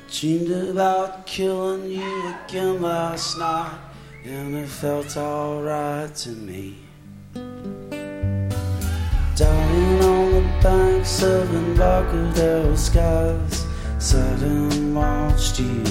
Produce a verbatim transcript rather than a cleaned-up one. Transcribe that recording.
Dreamed about killing you again last night, and it felt alright to me. Dying on the banks of Embarcadero skies, sat and watched you